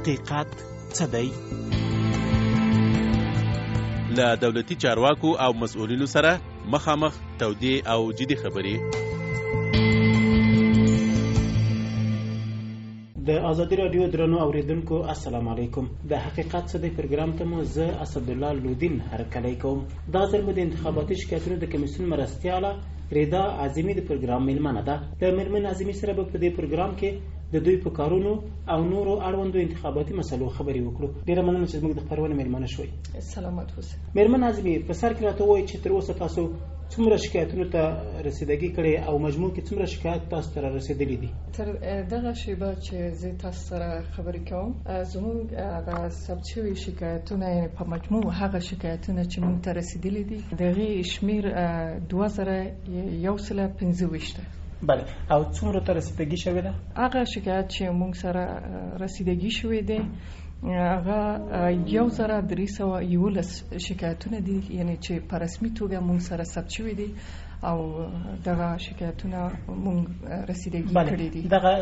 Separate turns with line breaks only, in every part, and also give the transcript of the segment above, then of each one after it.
حقیقت څه دی؟
له دولتي چارواکو او مسؤلینو سره مخامخ تودې او جدي خبرې.
د ازادي رادیو درنو اوریدونکو السلام علیکم. د حقیقت څه دی پروګرام ته مو زه اسدالله لودین هرکلی کوم. دا ځل مو د انتخاباتي شکایتونو د کمیسیون مرستیاله رضا اعظمي د پروګرام میلمنه ده. د میرمن اعظمي سره به په دې پروګرام کې د دوی په کارونو او نورو اړوندو انتخاباتي مسلو خبرې وکړو. ډیره مننه چې زموږ د خپرونې میلمنه شوي.
سلامت اوسئ.
میرمن اعظمي، په سر کې راته ووایئ چې تر اوسه تاسو څومره شکایتونو ته رسیدګي کړې او مجموع کې څومره شکایت تاسو ته رسیدلي دي؟
تر دغه شیبه چې زه تاسو سره خبرې کوم، زموږ هغه ثبت شوي شکایتونه، یعنې په مجموع هغه شکایتونه چې موږ ته رسیدلي دي، د هغې شمېر 2125 ده.
بله، او څومره ته رسیدګي شوې ده؟
هغه شکایت چې موږ سره رسیدګي شوې ده هغه 1311 شکایتونه دي، یعنی چې په رسمي توګه موږ سره ثبت شوي دي او دغه شکایتونه موږ رسیدګي کړي دي.
دغه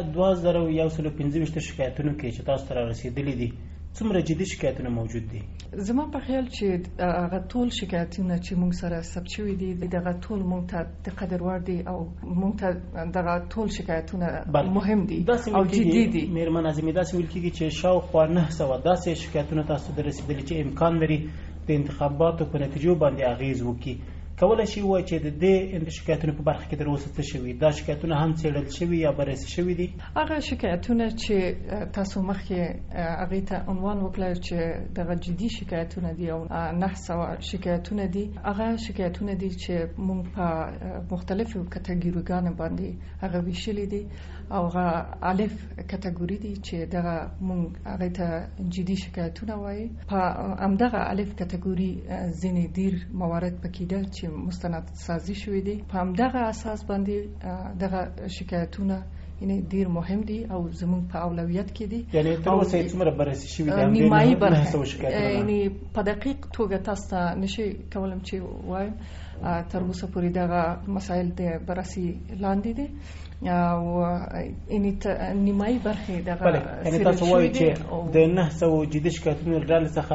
2125 شکایتونو کې چې تاسو ته رسیدلي دي، څومره جدي شکایتونه موجود دي؟
زما په خیال چې هغه ټول شکایتونه چې موږ سره ثبت شوي دي دغه ټول موږ ته د قدر وړ دي او موږ ته دغه ټول شکایتونه مهم دي او جدي دي.
میرمن اعظمي، داسې ویل کېږي چې شاوخوا 900 داسې شکایتونه تاسو ته رسیدلي چې امکان لري د انتخاباتو په نتیجو باندې اغیز وکړي. کولای شي وایي چې د دې شکایتونو په برخه کې تر اوسه څه شوي؟ دا شکایتونه هم څېړل شوي یا بررسي شوي دي؟
هغه شکایتونه چې تاسو مخکې هغې ته عنوان وکړی چې دغه جدي شکایتونه دي او 900 شکایتونه دي، هغه شکایتونه دي چې موږ په مختلفو کټګوریګانو باندې هغه ویشلي دي او هغه الف کټګوري دي چې دغه موږ هغې ته جدي شکایتونه وایي. په همدغه الف کټګوري ځینې ډېر موارد پکې ده چې مستند سازي شوی دي. په همدغه اساس باندې دغه شکایتونه یعنی ډیر مهم دي او زموږ په اولویت کې دي.
یعنی تر اوسه څومره بررسي شوي دي؟
نیمایي برخه، یعنی په دقیق توګه تاسو ته نشي کولم چې وایم تر اوسه پورې دغه مسایل د بررسي لاندې دي او یعنی نیمایي برخه دغه
یعنی تاسو وایئ چې د 900 جدي شکایتونو ډلې څخه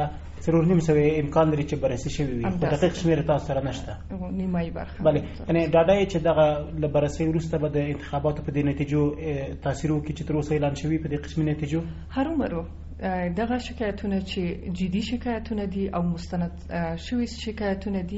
3.5 امکان لري چې بررسي شوي وي. په دقیق شمېر تاسو سره نشته.
نیمایي برخه.
بله، یعنی ډاډه یې چې دغه له بررسي وروسته به د انتخاباتو په دې نتیجو تاثیر وکړي چې تر اوسه اعلان شوي په دې قسمي نتیجو؟
هرومرو دغه شکایتونه چې جدي شکایتونه دي او مستند شوي شکایتونه دي،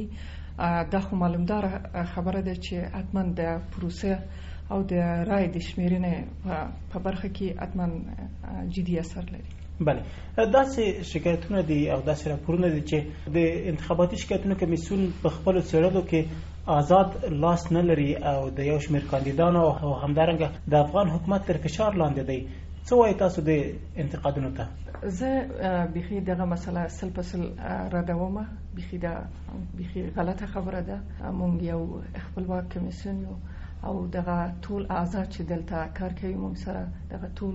دا خو معلومداره خبره ده چې حتما د پروسه او د رای د شمیرنې په برخه کې حتما جدي اثر لري.
بله، داسې شکایتونه دي او داسې راپورونه دي چې د انتخاباتي شکایتونو کمیسیون په خپلو څېړلو کې آزاد لاس نه لري او د یو شمېر کاندیدانو او همدارنګه د افغان حکومت تر فشار لاندې دی. څه وایي تاسو د انتقادونو ته؟
زه بیخي دغه مسله سل په سل ردوم. بیخي غلطه خبره ده. موږ یو خپلواک کمیسیون یو او دغه ټول اعضا چې دلته کار کوي موږ سره دغه ټول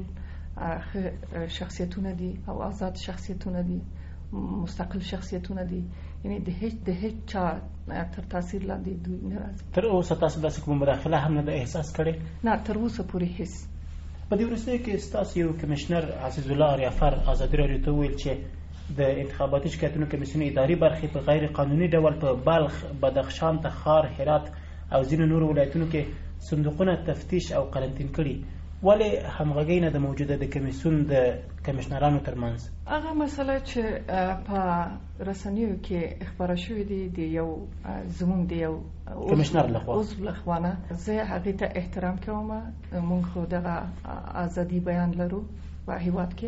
شخصیتونه دي او آزاد شخصیتونه دي، مستقل شخصیتونه دي، یعنی د هیڅ چا تر تاثیر لاندې دوی نه راځي.
تر اوسه تاسو داسې کومه مداخله هم نه ده احساس کړې؟
نه، تر اوسه پورې هیڅ.
په دې وروستیو کې ستاسو یو کمشنر عزیز الله اریافر ازادي راډیو ته وویل چې د انتخاباتي شکایتونو کمیسیون اداري برخې په غیر قانوني ډول په بلخ، بدخشان، تخار، هرات او ځینو نورو ولایتونو کې صندوقونه تفتیش او قرنطین کړي. ولې همغږي نه ده موجوده د کمیسیون د کمشنرانو ترمنځ؟
هغه مسله چې په رسنیو کې خبره شوې دي د یو زموږ د یو
کمشنر لخوا
زه هغې ته احترام کوم. موږ خو دغه ازادي بیان لرو په هیواد کې.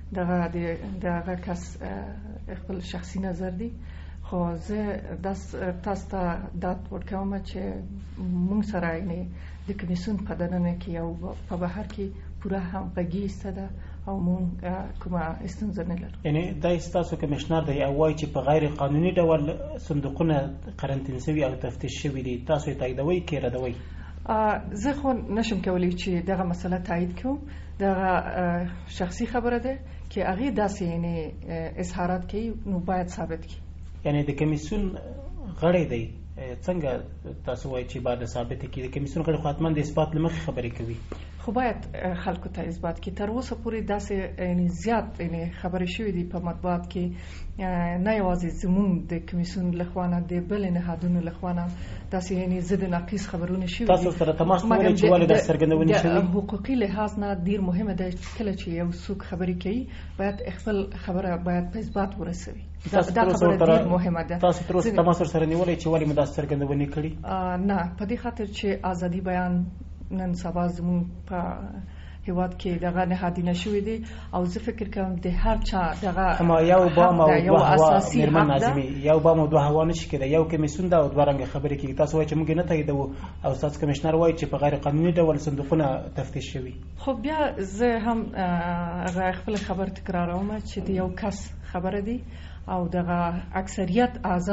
دغه کس خپل شخصي نظر دی، خو زه تاسو ته داد ورکوم چې موږ سره یعنې د کمیسیون په دننه کې او په بهر کې پوره همغږي شته ده او موږ کومه ستونزه نه لرو.
یعنې دا ستاسو کمیشنر دی او وایي چې په غیر قانوني ډول صندوقونه قرنطین شوي او تفتیش شوي دي. تاسو یې تاییدوئ که ردوئ؟
زه خو نشم کولی چې دغه مسله تایید کوم. دغه شخصي خبره ده چې هغې داسې یعنې اظهارات کوي نو باید ثابت کړي.
یعنی د کمیسیون غړی دی، څنګه تاسو وایئ چې باید ثابت کړي؟ د کمیسیون غړي خو حتما د اثبات له مخې خبرې کوي.
خو باید خلکو ته اثبات کړي. تر اوسه پورې داسې زیات خبرې شوې دي په مطبوعات کې، نه یوازې زموږ د کمیسیون لخوا نه، د بلې نهادونو لخوا نه داسې ضد ناقص خبرونه شوي دي.
تاسو سره تماس نیولی چې ولې داسې څرګندونې شوي؟
حقوقي لحاظ نه ډیر مهمه ده کله چې یو څوک خبرې کوي باید خپل خبره باید په اثبات ورسوي. دا خبره ډیر مهمه ده.
تاسو تر اوسه تماس سره نیولی چې ولې مو داسې څرګندونې کړي؟
نه، په دې خاطر چې ازادي بیان نن سبا زموږ په هیواد کې دغه نهادینه شوې دي او زه فکر کوم د هر چا دغه
یو بام او دوه هوا میرمن ناظمي یو بام او دوه هوا نشي کېدای. یو کمیسیون دا او دوه رنګه خبرې کوي. تاسو وایئ چې موږ نه تاییدوو او تاسو کمشنر وایي چې په غیر قانوني ډول صندوقونه تفتیش شوي.
خو بیا زه هم خپل خبر تکراروم چې د یو کس خبره دی او دغه اکثریت اعضا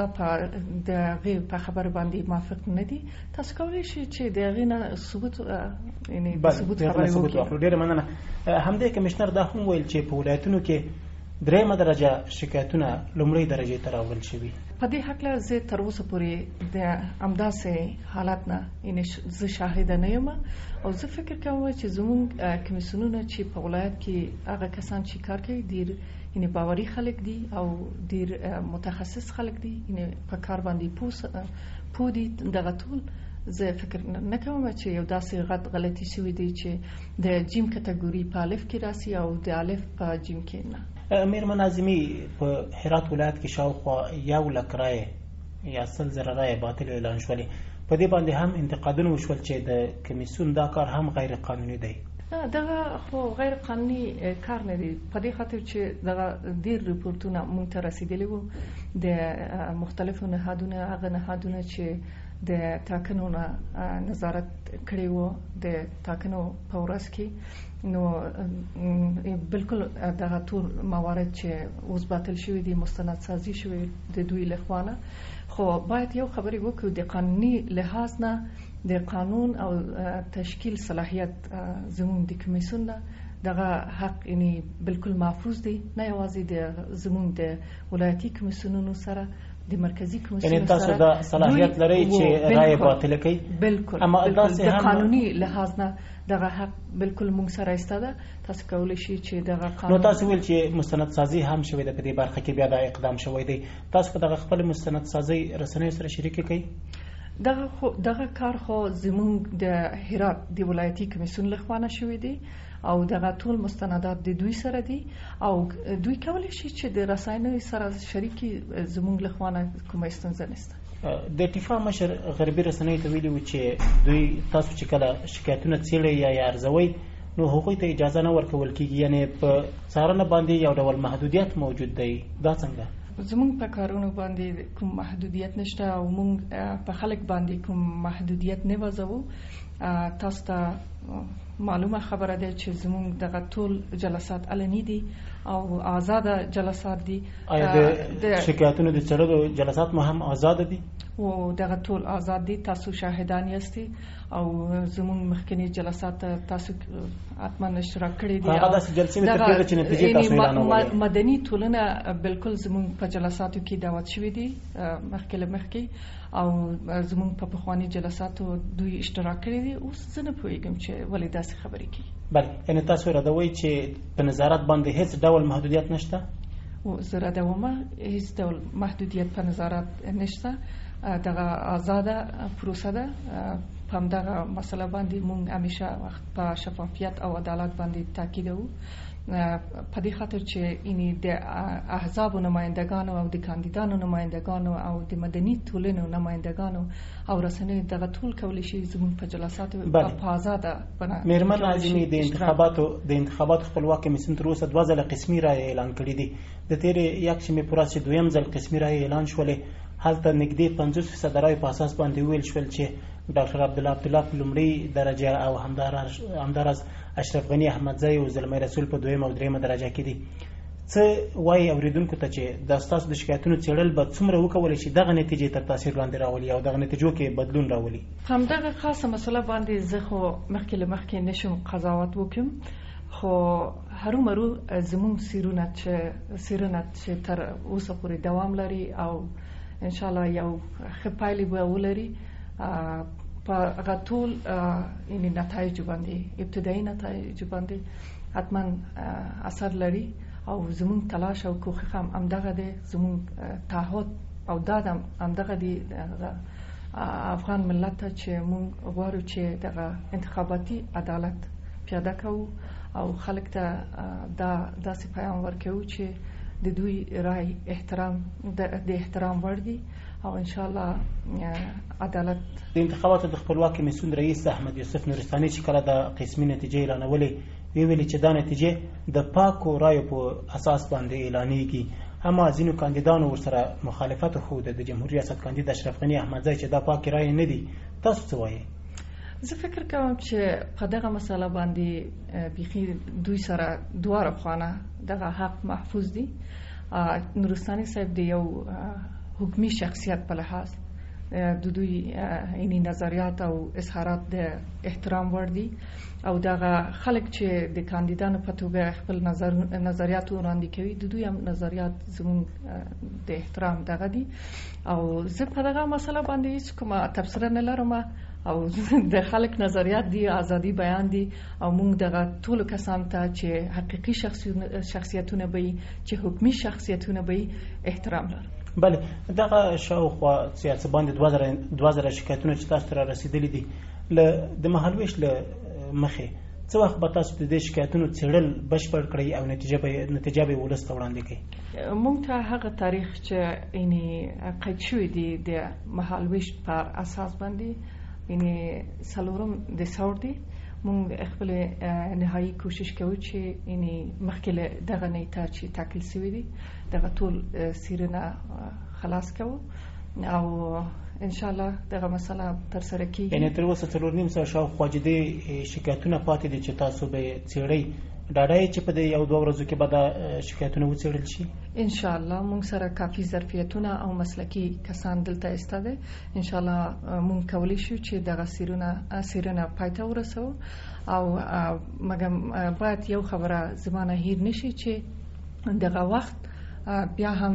په خبر باندې موافق نه دي. تاسو کولی شئ چې دغه نه ثبوت ثبوت خبرې وکړئ.
ډیره مننه. همدې کمشنر دا هم ویل چې په ولایتونو کې درېمه درجه شکایتونه لومړۍ درجې ته راوړل شوي.
په دې هکله زه تر اوسه پورې د همداسې حالت نه زه شاهده نه یم او زه فکر کوم چې زموږ کمیسیونونه چې په ولایت کې هغه کسان چې کار کوي ډیر باوري خلک دي او ډیر متخصص خلک دي، په کار باندې پوه دي. دغه ټول زه فکر نه کوم چې یو داسې غلطي شوې دي چې د جیم کټګوري په الف کې راسي او د الف په جیم کې نه.
میرمن ناظمي، په هرات ولایت کې شاوخوا 100,000 رایې یا 100,000 رایې باطل اعلان شولې. په دې باندې هم انتقادونه وشول چې د کمیسیون دا کار هم غیر قانوني دی.
دغه خو غیر قانوني کار نه دی، په دې خاطر چې دغه ډیر ریپورتونه مونږ ته رسیدلي وو د مختلفو نهادونو، هغه نهادونه چې د ټاکنو نظارت کړی وو د ټاکنو په ورځ کې. نو بالکل دغه ټول موارد چې اوس باطل شوي دي مستند سازي شوي د دوی لخوا نه. خو باید یو خبرې وکړو، د قانوني لحاظ نه د قانون او تشکیل صلاحیت زموږ د کمیسیون نه دغه حق بالکل محفوظ دی، نه یوازې د زموږ د ولایتي کمیسیونونو سره د مرکزی کمیسیون سره.
تاسو دا صلاحیت لرئ چې رایې باطله کړئ؟
بالکل.
اما
د قانوني لحاظ نه دغه حق بالکل موږ سره ایسته ده. تاسو کولی شئ چې دغه قانون.
نو تاسو ویل چې مستند سازي هم شوې ده په دې برخه کې، بیا دا اقدام شوی دی. تاسو په دغه خپل مستند سازي رسنیو سره شریک کړئ؟
دغه کار خو زموږ د هرات د ولایتي کمیسیون لخوا نه شوی دی او دغه ټول مستندات د دوی سره دي او دوی کولی شي چې د رسنیو سره شریکي زموږ لخوا نه کومه ستونزه نشته.
د اتفاق مشر غربي رسنیو ته ویلي و چې دوی تاسو چې کله شکایتونه څېړئ یا ارزوئ نو هغوی ته اجازه نه ورکول کېږي، یعنې په څارنه باندې یو ډول محدودیت موجود دی. دا څنګه؟
زموږ په کارونو باندې کوم محدودیت نشته او موږ په خلک باندې کوم محدودیت نه وضعو. تاسو ته معلومه خبره ده چې زموږ دغه ټول جلسات علني دي او آزاد جلسات دي.
آیا د شکایتونو د څېړلو جلسات مو هم آزاد دي؟
او دغه ټول آزاد دي، تاسو شاهدان یاستئ او زموږ مخکنی جلسات تاسو حتما اشتراک کړی دي.
هغه داسې جلسې مې ترتیب کړې چې نتیجې تاسو اعلانولې.
مدني ټولنه بالکل زموږ په جلساتو کې دعوت شوي دي مخکې او زموږ په پخواني جلساتو دوی اشتراک کړی دي. اوس زه نه پوهېږم چې ولې داسې خبرې کوي.
بله، یعنې تاسو ردوئ چې په نظارت باندې هیڅ ډول محدودیت نشته؟
زه ردوم، هیڅ ډول محدودیت په نظارت نشته. دغه آزاده پروسه ده. په همدغه مسله باندې موږ همیشه وخت په شفافیت او عدالت باندې تاکید وو، په دې خاطر چې د احزابو نمایندگانو او د کاندیدانو نمایندگانو او د مدني ټولنو نمایندگانو او رسنیو دغه ټول کولی شي زموږ په جلساتو په آزاده بڼه.
میرمن ناظمي، د انتخاباتو خپلواک کمیسیون تر اوسه 2 ځله قسمي رایې اعلان کړي دي. د تېرې یکشنبې په ورځ چې دویم ځل قسمي رایې اعلان شولې، هلته نږدې 50% د رایو په اساس باندې ویل شول چې ډاکټر عبدالله په لومړۍ درجه او همداراز اشرف غني احمدزی او زلمی رسول په دویم او دریمه درجه کې دي. څه وایي اوریدونکو ته چې دا ستاسو د شکایتونو څېړل به څومره وکولی شي دغه نتیجې تر تاثیر لاندې راولي او دغه نتیجو کې بدلون راولي؟
همدغه خاصه مسله باندې زه خو مخکې نشم قضاوت وکړم، خو هرومرو زموږ سیرونه چې تر اوسه پورې دوام لري او انشاءالله یو ښه پایلې به ولري. په هغه ټول یعنی نتایج باندې ابتدایي نتایج باندې حتما اثر لري او زموږ تلاش او کوښښ هم همدغه دی، زموږ تعهد او داد هم همدغه دی افغان ملت ته چې موږ غواړو چې دغه انتخاباتي عدالت پیاده کوو او خلک ته داسې پیغام ورکوو چې د دوی رای د احترام وړ دي او انشاءالله عدالت.
د انتخاباتو د خپلواک کمیسیون رئیس احمد یوسف نورستاني چې کله د قسمي نتیجې اعلانولې ویلي چې دا نتیجې د پاکو رایو په اساس باندې اعلانېږي. اما ځینو کاندیدانو ورسره مخالفت وښوده، د جمهوریت ریاست کاندید اشرف غني احمدزی چې دا پاکې رایې نه دي. تاسو څه وایي؟
زه فکر کوم چې په دغه مسله باندې بیخي دوی سره دواړه خواته دغه حق محفوظ دي. نورستاني صاحب د یو حکومي شخصیت په لحاظ د دوی یعنی نظریات او اظهارات د احترام وړ دي او دغه خلک چې د کاندیدانو په توګه خپل نظریات وړاندې کوي د دوی هم نظریات زموږ د احترام دغه دي او زه په دغه مسله باندې هیڅ کومه تبصره نه لرم او د خلک نظریات دي، ازادي بیان دي او موږ دغه ټولو کسانو ته چې حقیقي شخصیتونه به چې حکومي شخصیتونه به احترام لرو.
بله، دغه شاوخوا سیاست باندې 2000 شکایتونه چې تاسو ته رسیدلي دي د مهالویش له مخې څه وخت به تاسو د دې شکایتونو څېړل بشپړ کړئ او نتیجه به ولس ته وړاندې کړئ؟
موږ ته هغه تاریخ چې یعنی قید شوی دی د مهالویش پر اساس باندې یعنی 4 دسامبر دی. موږ خپل نهایی کوشش کوو چې یعنی مخکې دغه نیټه چې ټاکل شوې دي دغه ټول سیرونه خلاص کوو او ان شاء الله دغه مسله تر سره کیږي.
یعنی تر اوسه 4.5 شاوخوا جدي شکایتونه پاتې دي چې تاسو به څېړئ. ډاډه چې په دې 1-2 ورځو کې به دا شکایتونه وڅېړل شي؟ ان
شاء الله موږ سره کافي ظرفیتونه او مسلکي کسان دلته استاده. ان شاء الله موږ کولی شو چې دغه سیرونه پای ته ورسوو او مګم باید یو خبره زمانه هیر نشي چې دغه وخت بیا هم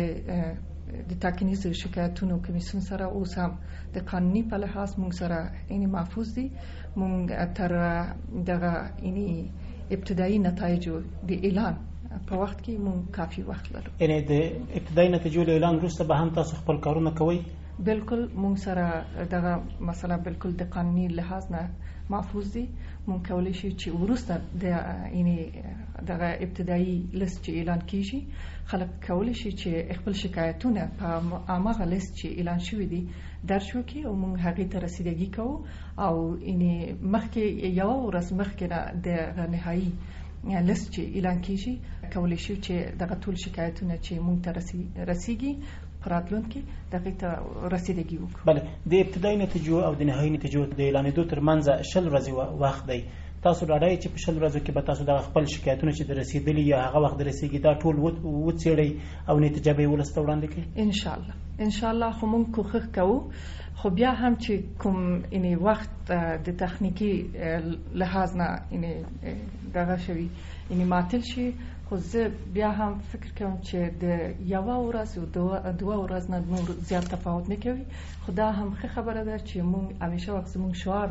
د ټاکنیزو شکایتونو کمیسیون سره اوس هم د قانوني په لحاظ موږ سره یعنی محفوظ دي. موږ تر دغه یعنی ابتدایي نتایجو د اعلان په وخت کې موږ کافي وخت لرو.
یعنی د ابتدایي نتیجو له اعلان وروسته به هم تاسو خپل کارونه کوئ؟
بالکل موږ سره دغه مسله بالکل د قانوني لحاظ نه محفوظ دي. موږ کولی شو چې وروسته د یعنی دغه ابتدایي لیست چې اعلان کیږي خلک کولی شي چې خپل شکایتونه په هغه لیست چې اعلان شوی دي درج وکړي او موږ هغې ته رسیدګي کوو او یعنی مخکې یو ورځ مخکې د نهایي لیست چې اعلان کیږي کولی شو چې دغه ټول شکایتونه چې موږ ته رسیږي راتلونکي دغه ته رسیدګي وکړو.
بله، د ابتدایي نتیجو او د نهایي نتیجو د اعلانېدو ترمنځ 20 ورځې وخت دی. تاسو ډاډه چې په 20 ورځو کې به تاسو د خپل شکایتونه چې رسیدلي یا هغه وخت رسیدي دا ټول وڅېړئ او نتیجه به ولس ته وړاندې کړئ؟
ان شاء الله خو موږ کوښښ کوو، خو بیا هم چې کوم یعنی وخت د تخنیکی لحاظ نه یعنی دغه شوی یعنی معطل شي خو زه بیا هم فکر کوم چې د یو ورځ او دوه ورځ نه نور زیات تفاوت نه کوي. خو دا هم ښه خبره ده چې موږ همیشه وخت زموږ شعار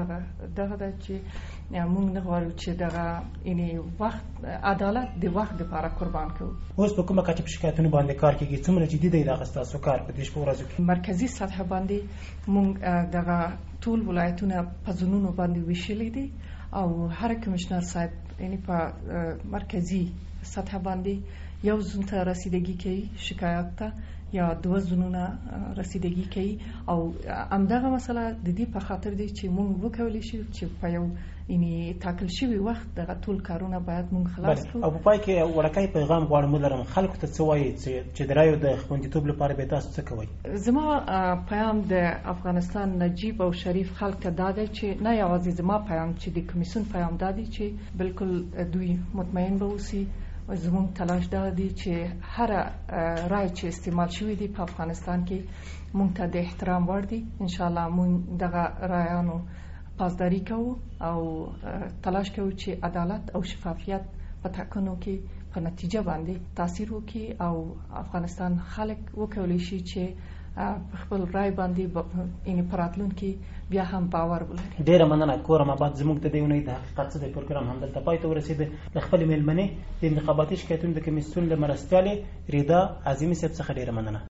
دغه ده چې موږ نه غواړو چې دغه یعنی وخت عدالت د وخت لپاره قربان کړو.
اوس په کومه کچه په شکایتونو باندې کار کیږي؟ څومره جدي دی دغه ستاسو کار په دې شپږ ورځو کې؟
مرکزی سطح باندې موږ دغه ټول ولایتونه په زونونو باندې ویشلي دي او هر کمشنر صاحب یعنی په مرکزی سطح باندې یو زون ته رسیدګي کوي شکایت ته یا 2 زونونه رسیدګي کوي او همدغه مسله د دې په خاطر دی چې موږ وکولای شو چې په یو یعنی تاکل شوی وخت دغه ټول کارونه باید موږ خلاص کړو.
او په پای کې ورکای پیغام غواړم ولرم خلکو ته څه وایي چې درایو د خوندیتوب لپاره به تاسو څه کوئ؟
زما پیغام د افغانستان نجیب او شریف خلک ته دا دی چې نه یوازې زما پیغام چې د کمیسیون پیغام دا دی چې بالکل دوی مطمئن به اوسي. زموږ تلاش دا دی چې هر رای چې استعمال شوی دی په افغانستان کې موږ ته د احترام وړ دی. ان شاء الله موږ دغه رایانو پاسداري کوو او تلاش کوو چې عدالت او شفافیت په ټاکنو کې په نتیجه باندې تاثیر وکړي او افغانستان خلک وکولای شي چې په خپل رای باندې یعنې په راتلونکي بیا هم باور ولري.
ډېره مننه کورم آباد. زموږ د دې اونۍ د حقیقت څه دی پروګرام همدلته پای ته ورسېده. له خپلې میلمنې د انتخاباتي شکایتونو د کمیسیون له مرستیالې رضا عظیمي صاحب څخه ډېره مننه.